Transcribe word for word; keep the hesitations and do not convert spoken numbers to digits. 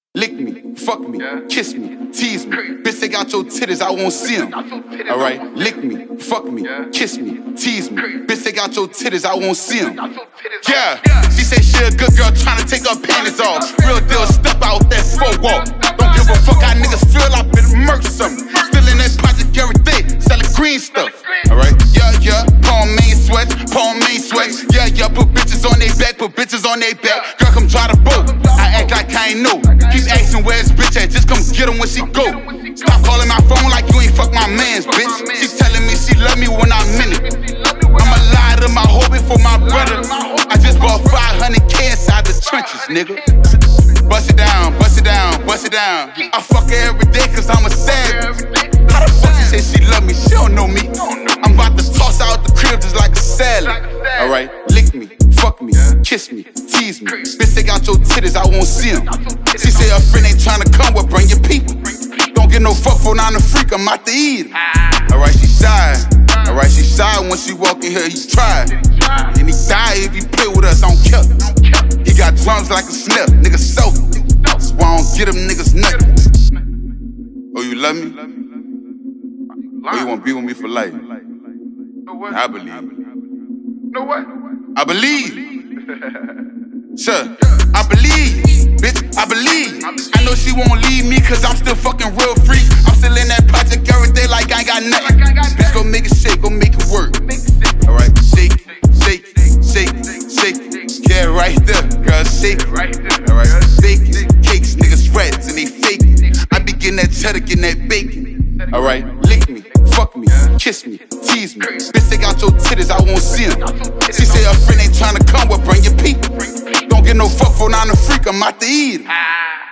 Lick me, fuck me, yeah. Kiss me, tease me. Bitch, take out your titties, I won't see them. Alright, lick me, fuck me, yeah. Kiss me, tease me. Bitch, take out your titties, I won't see them. Yeah, she say she a good girl tryna take her panties off. Real deal, step out that slow walk. Don't give a fuck how niggas feel, I been murk something. Still in that project every day, selling green stuff. Alright, yeah, yeah, Paul main sweats, Paul main sweats. Yeah, yeah, put bitches on they back, put bitches on they back. Girl, come try the boat, I act like I ain't know. Keep asking where his bitch at, just come get him when she go. Stop calling my phone like you ain't fuck my mans, bitch. She telling me she love me when I'm in it. I'ma lie to my hoe before my brother. I just bought five hundred K inside the trenches, nigga. Bust it down, bust it down, bust it down. I fuck her every day cause I'm a savage. How the fuck she say she love me, she don't know me. I'm about to toss out the crib just like a salad. Alright, lick me, fuck me, kiss me, tease me. Bitch, take out your titties, I won't see them. She say her friend ain't tryna come, well bring your people. Don't get no fuck for I'm a freak, I'm out to eat him. Alright, she shy. Alright, she shy when she walk in here, he try. And he die if he play with us, I don't care. He got drums like a snap, nigga so. That's why I don't get them niggas nothing. Oh, you love me? Oh, you wanna be with me for life? I believe. Know what? I believe. Sure, I believe. Bitch, I believe. I know she won't leave me cause I'm still fucking real free. I'm still in that project every day like I ain't got nothing. Bitch, go make it shake, go make it work. Alright, shake, shake, shake, shake. Yeah, right there, girl, shake. Alright, bacon, cakes, niggas rats and they fake it. I be getting that cheddar, getting that bacon. Alright, lick me, fuck me, kiss me, tease me. Bitch, take out your titties, I won't see them. She say her friend ain't tryna come, well bring your people. Don't get no fuck for I'm a freak, I'm out to eat him.